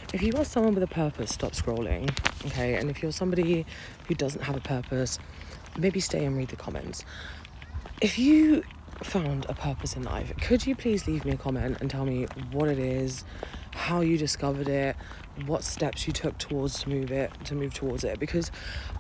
if you are someone with a purpose, stop scrolling, okay? And if you're somebody who doesn't have a purpose, maybe stay and read the comments. If you found a purpose in life, could you please leave me a comment and tell me what it is, how you discovered it, what steps you took to move towards it? Because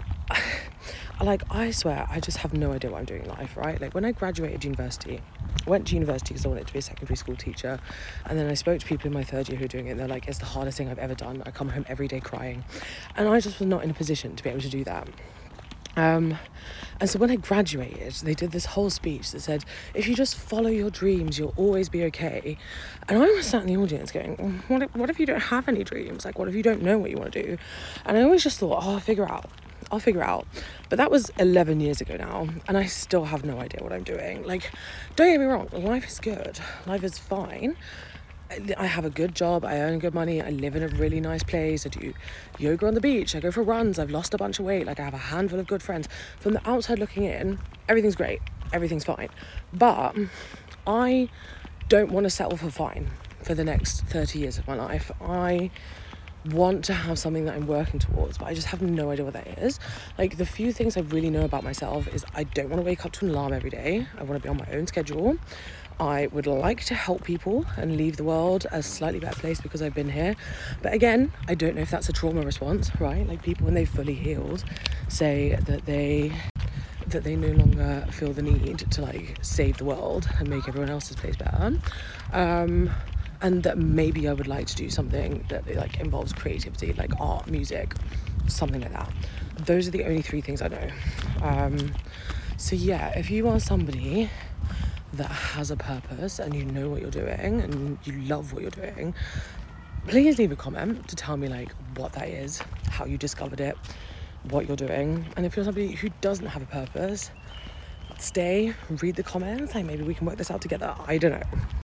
I swear, I just have no idea what I'm doing in life, right? Like, when I graduated university, I went to university because I wanted to be a secondary school teacher, and then I spoke to people in my third year who are doing it, and they're like, it's the hardest thing I've ever done. I come home every day crying, and I just was not in a position to be able to do that. And so when I graduated, they did this whole speech that said, if you just follow your dreams, you'll always be okay. And I was sat in the audience going, what if you don't have any dreams? Like, what if you don't know what you want to do? And I always just thought, I'll figure out. But that was 11 years ago now, and I still have no idea what I'm doing. Like, don't get me wrong, life is good. Life is fine. I have a good job, I earn good money, I live in a really nice place, I do yoga on the beach, I go for runs, I've lost a bunch of weight, like I have a handful of good friends. From the outside looking in, everything's great, everything's fine. But I don't want to settle for fine for the next 30 years of my life. I want to have something that I'm working towards, but I just have no idea what that is. Like, the few things I really know about myself is I don't want to wake up to an alarm every day. I want to be on my own schedule. I would like to help people and leave the world a slightly better place because I've been here. But again, I don't know if that's a trauma response, right? Like, people, when they've fully healed, say that they no longer feel the need to like save the world and make everyone else's place better. And that maybe I would like to do something that like involves creativity, like art, music, something like that. Those are the only three things I know. So yeah, if you are somebody that has a purpose and you know what you're doing and you love what you're doing, please leave a comment to tell me like what that is, how you discovered it, what you're doing. And if you're somebody who doesn't have a purpose, stay, read the comments, like maybe we can work this out together. I don't know.